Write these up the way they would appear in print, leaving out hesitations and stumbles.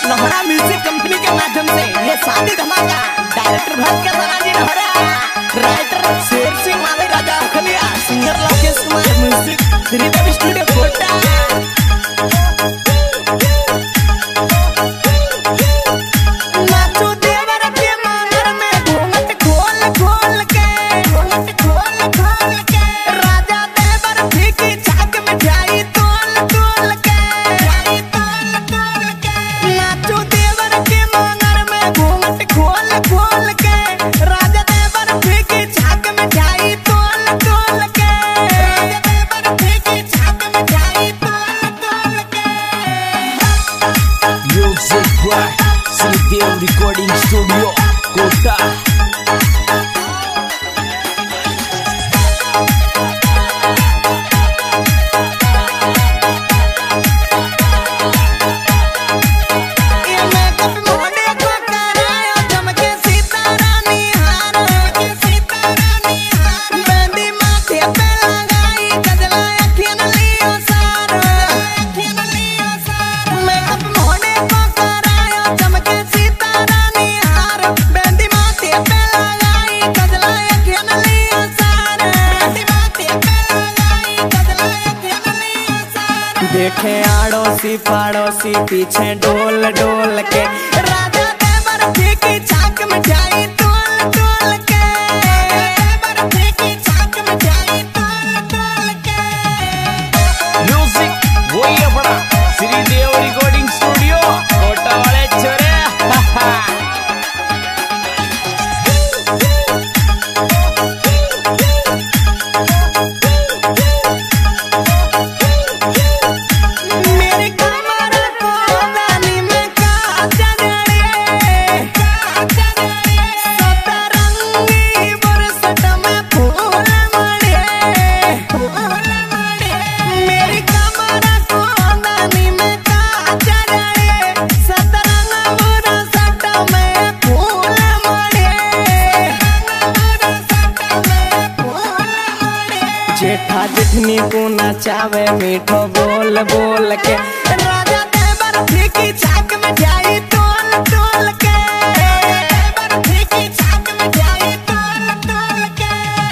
नहरा music company के माध्यम से ये शादी धमाका डायरेक्टर भरत के सराजी नहरा, राइटर शेर सिंह माले Raja Khaliya, singer Rakesh Kumar, music Shridev studio Kota. Shridev recording studio Kota. देखे आड़ोसी पाड़ोसी पीछे डोल डोल के, राजा देवर फीकी चाक मिठाई तोल तोल के, देवर फीकी चाक मिठाई तोल तोल के। म्यूजिक वही अपना श्रीदेव रिकॉर्डिंग स्टूडियो कोटा वाले छोरे। जेठा जितनी को नचावे मीठो बोल बोल के, राजा देवर फीकी चाक मिठाई तोल तोल के, देवर फीकी चाक मिठाई तोल तोल के।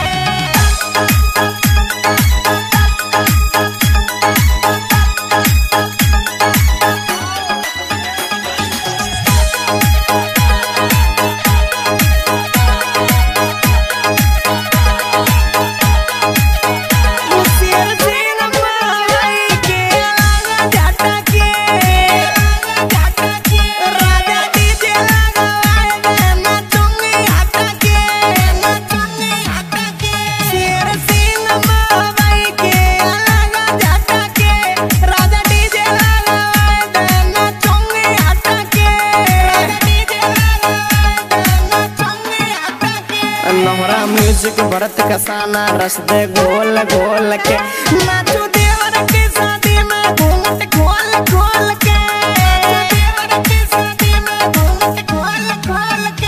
नहरा म्यूजिक भरत कसाना रस दे गोल गोल के, नाचू देवर की शादी में घूंघट खोल खोल के, देवर की शादी में घूंघट खोल खोल के।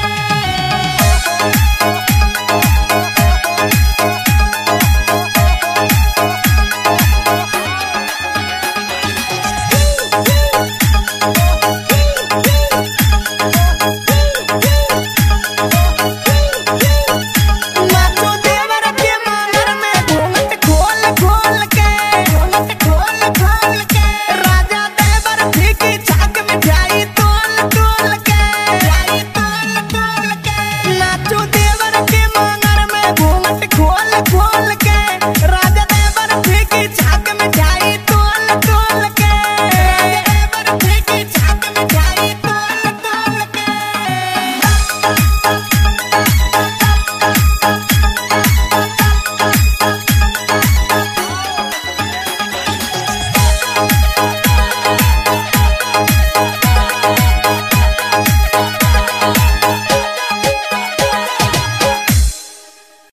खोल खोल